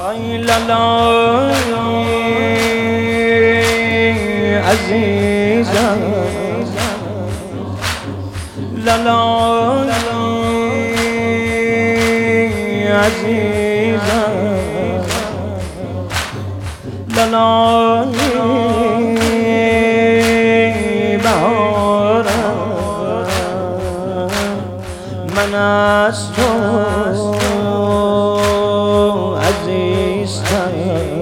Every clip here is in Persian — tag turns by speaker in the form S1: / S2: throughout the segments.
S1: آی لالا عزیزم لالا عزیزم لالا بهارم من از تو عزیزتر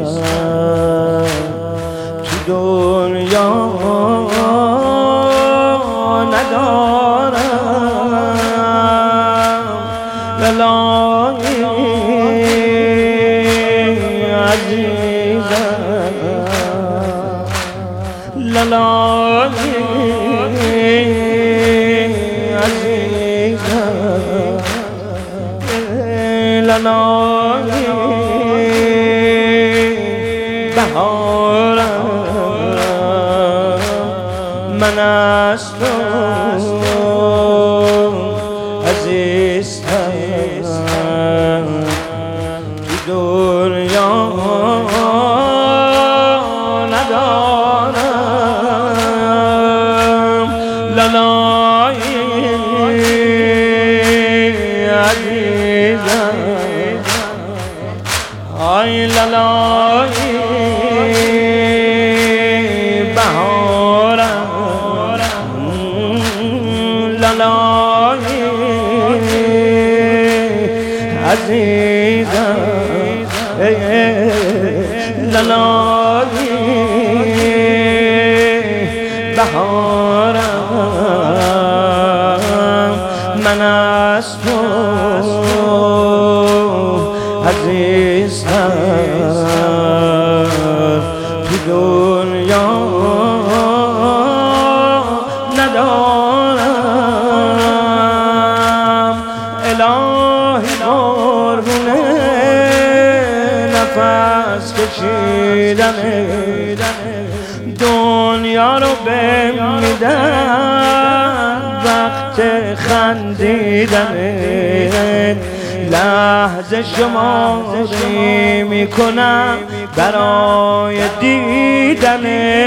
S1: تو دنیا ندارم لالا عزیزم لالا عزیزم لالا بهارم من از تو عزیزتر تو دنیا ندارم لالا عزیزم آی لالا بهارم لالا عزیزم لالا بهارم من از تو عزیزتر تو دنیا ندارم الهی قربون نفس کشیدن دنیا رو بهم میدن وقت خندیدن لحظه شماری میکنم برای دیدن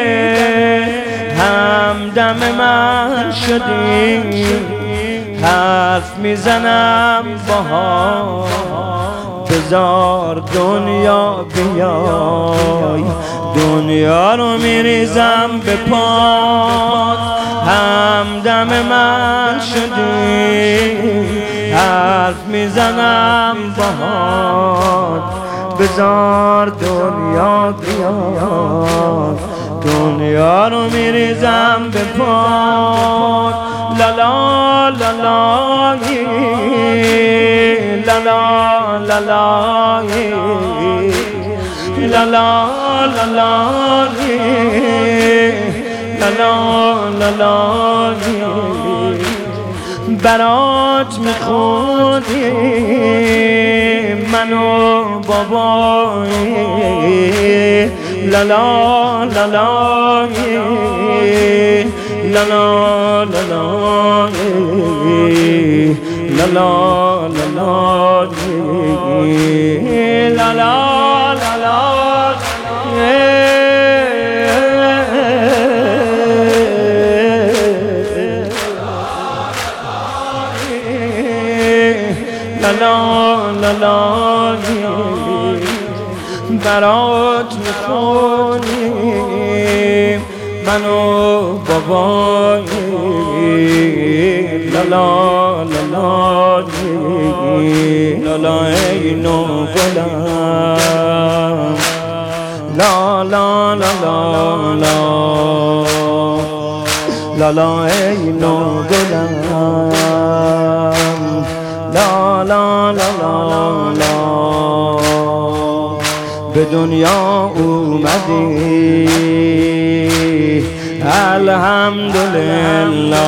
S1: همدم من شدی حرف میزنم باها بذار دنیا بیای دنیا رو میریزم به پات همدم من شدی حرف میزنم باهات بذار دنیا بیاد دنیا رو میریزم به پات لالا لالا لالا لالا لالا لالا لالا برات میخونیم منو بابایی لالا لالا لالا لالا لالا لالا لالا لالا برات میخونیم منو بابایی لالا لالا لالا اینو گلم لالا لالا لالا اینو گلم لا لا لا لا لا به دنیا اومدی الحمدلله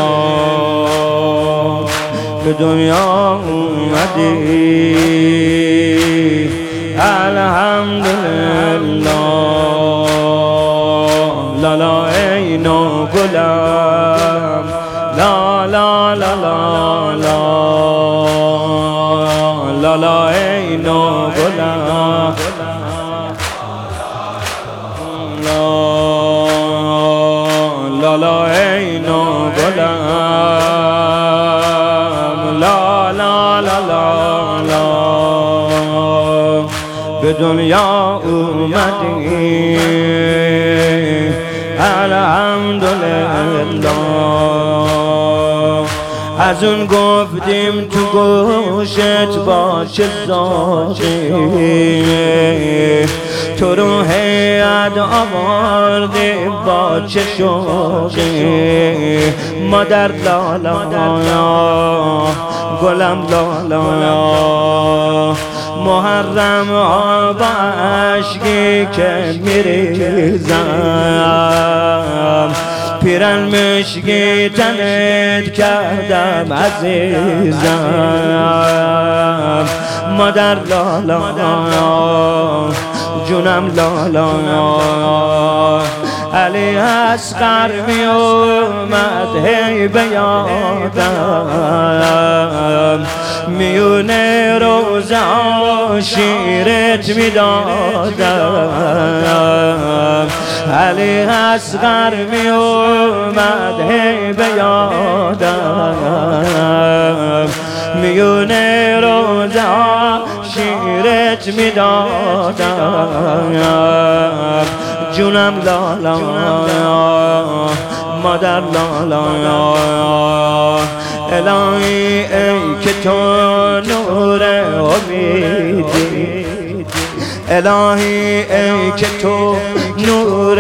S1: به دنیا اومدی الحمدلله لالا اینو گلم لا لا لا لا لا لا لا اینو گلم به دنیا اومدی الحمدلله. از اون گفتیم تو گوشت باشه زاغی، تو رو هیئت آوردیم با چه شوقی. مادر لالا گلم لالا، محرم ها با عشقی که میریزم، پیرن مشکی تنت کردم عزیزم. مادر لالا جونم لالا، علی اصغر می اومد هی به یادم، میونه روزه شیرت میدادم. علی اصغر می اومد هی به یادم، میونه روزه شیرت میدادم. جونم لالا مادر لالا، الهی ای که تو نور امیدی، الهی ای که تو نور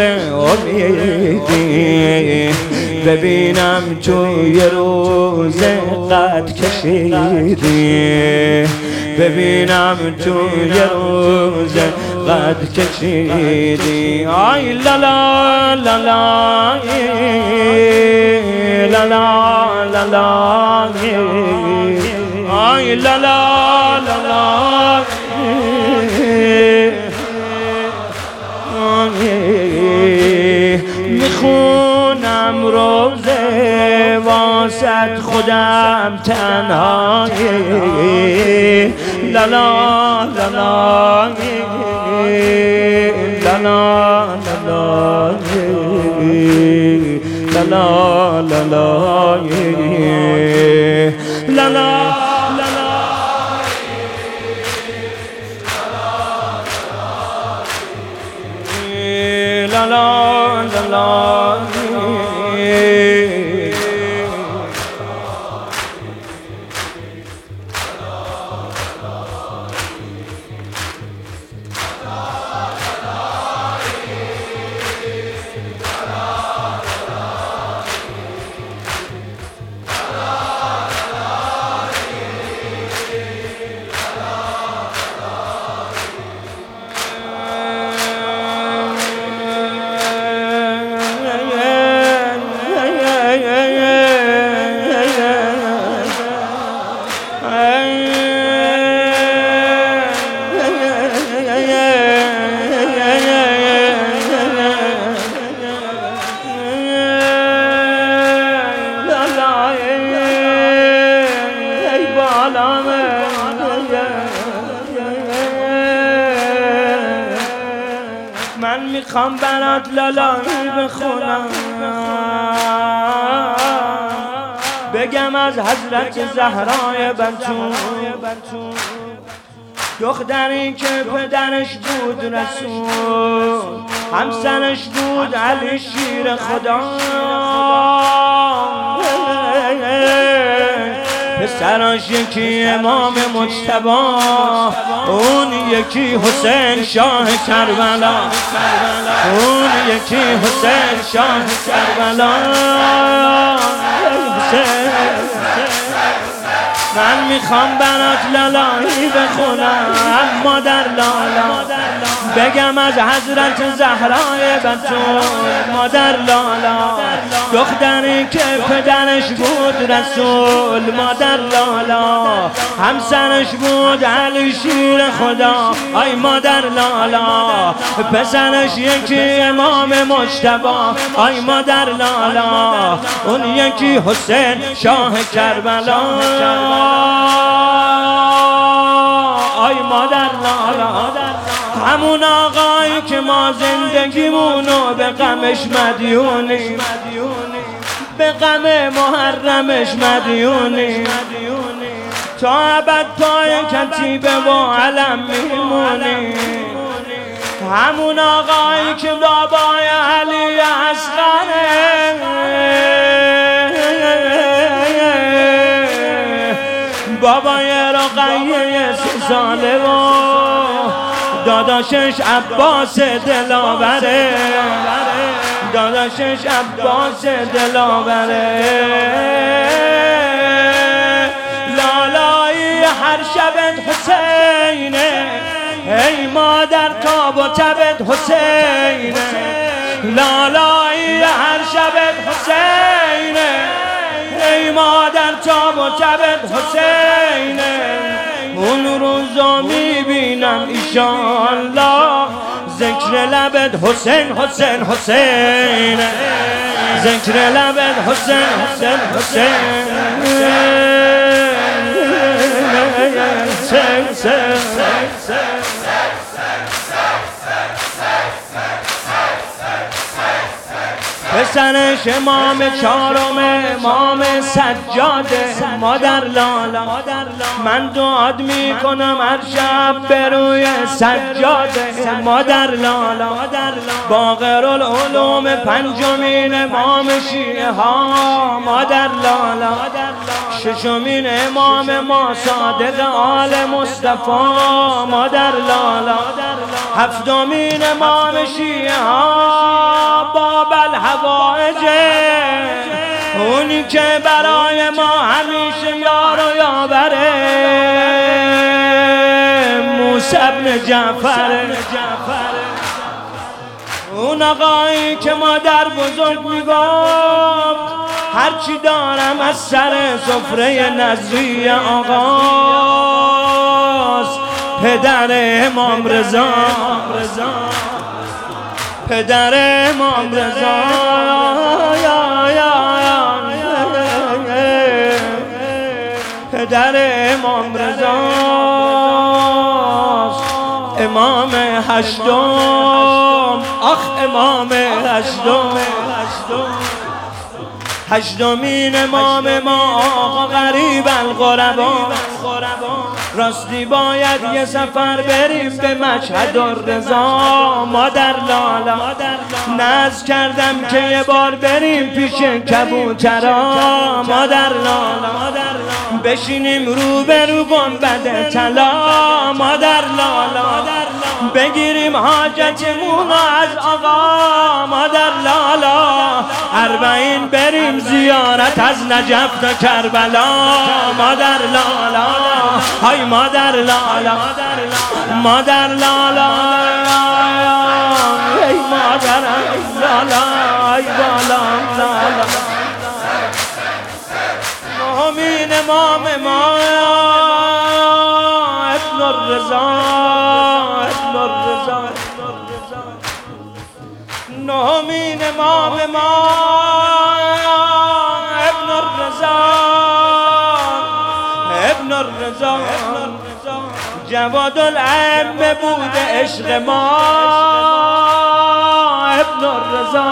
S1: امیدی، ببینم توی روز قد کشیدی، ببینم توی روز قد کشیدی. آی لالا لالا لالا لالا، آی لالا لالا، میخونم روزه واسد خودم تنهایی. لالا لالا لالا لالا لالا لالا من میخوام برات لالایی بخونم، بگم از حضرت زهرای بتول، دختری که پدرش بود رسول، همسرش بود علی شیر خدا، پسراش یکی امام مجتبی، اون یکی حسین شاه کربلا، اون یکی حسین شاه کربلا. من میخوام برات لالایی بخونم مادر لالا، بگم از حضرت زهرای بتول. مادر لالا دختری که پدرش بود رسول، مادر لالا همسرش بود علی شیر خدا. آی مادر لالا پسرش یکی امام مجتبی. آی مادر لالا اون یکی حسین شاه کربلا. آی مادر لالا همون آقایی که ما زندگیمونو به غمش مدیونی، به غم محرمش مدیونی، تا ابد پای کتیبه و علم میمونی. همون آقایی که بابای علی اصغره، بابای رقیه 3 ساله و داداشش عباس دلاوره، داداشش عباس دلاوره. لالایی هر شبت حسینه، ای مادر تاب و تبت حسینه. لالایی هر شبت حسینه، ای مادر تاب و تبت حسینه. اون روزا میبینم ایشالله ذکر لبت حسین حسین حسین، ذکر لبت حسین حسین حسین. پسرش امام 4م امام سجاده، مادر لالا من دعاد میکنم هر شب به روی سجاده. مادر لالا باقرالعلوم 5مین امام شیعه ها، مادر لالا 6مین امام ما صادق آل مصطفی، مادر لالا 7مین امام شیعه ها، باب الحوائجه، اونی که برای ما همیشه یار و یاوره. موسی بن جعفر، اون آقایی که مادر بزرگ میگفت هرچی دارم از سر سفره نظری آقاست. پدر امام رضا، پدر امام رضا، پدر امام رضا، امام 8م، آخ امام 8مین امام ما آقا غریب الغربا. راستی باید یه سفر بریم به مشهد الرضا، مادر لالا نذر کردم که یه بار بریم پیش کبوترا، مادر لالا بشینیم رو به رو گنبد طلا، مادر لالا بگیریم حاجتمون از آقا، مادر لالا 40 بریم زیارت از نجف تا کربلا، مادر لالا های مادر لالا، مادر لالا ای مادر لالا ای بالا لالا. 9مین امام ما ابن الرضا، ابن الرضا 9مین امام ما ابن الرضا، ابن الرضا جواد العم بود عشق ما، ابن الرضا،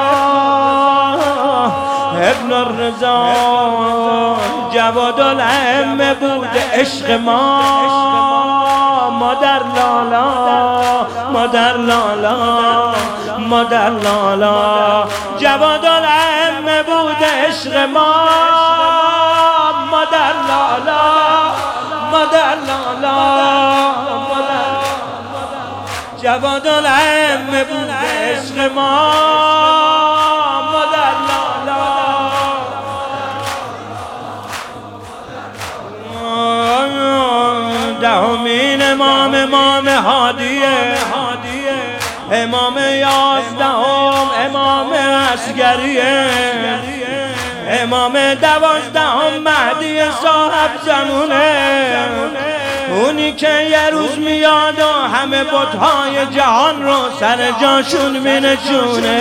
S1: ابن الرضا جواد العم بود عشق ما، مادر لالا، مادر لالا، مادر لالا جواد العم بود عشق ما، مادر لالا، مادر لالا، جواد العم بود عشق ما، مادر لالا. 10مین امام امام هادیه، امام 11م امام عسکریه، امام 12م مهدی صاحب زمونه، اونی که یه روز میاد و همه بت‌های جهان رو سر جاشون مینشونه.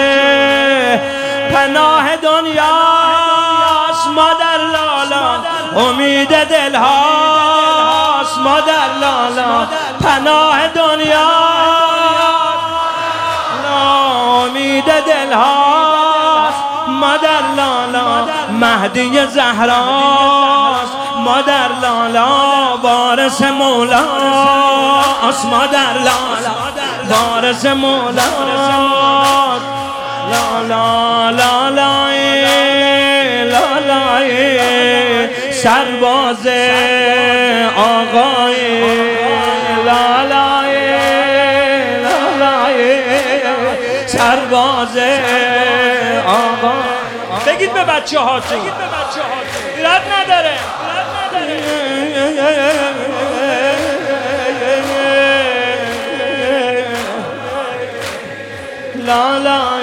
S1: پناه دنیاست مادر لالا، امید دلهاست مادر لالا، پناه دنیاست، امید دلهاست مادر لالا، مهدی زهراست مادر لالا وارث مولا است، مادر لالا وارث مولا لالا لالا لالا سرباز آقای لالا لالا سرباز آقا. بگید به بچه ها تو ایراد نداره. لالا